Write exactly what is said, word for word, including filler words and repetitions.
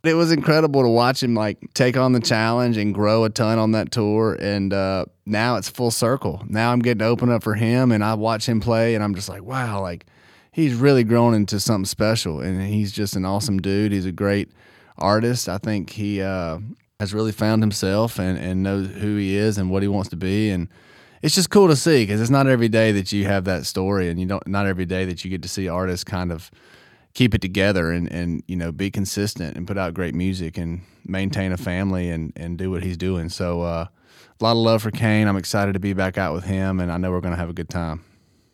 It was incredible to watch him like take on the challenge and grow a ton on that tour. And uh, now it's full circle. Now I'm getting to open up for him, and I watch him play, and I'm just like, wow, like he's really grown into something special. And he's just an awesome dude. He's a great artist. I think he uh, has really found himself and, and knows who he is and what he wants to be. And it's just cool to see because it's not every day that you have that story, and you don't not every day that you get to see artists kind of keep it together and, and you know be consistent and put out great music and maintain a family and, and do what he's doing. So uh, a lot of love for Kane. I'm excited to be back out with him, and I know we're going to have a good time.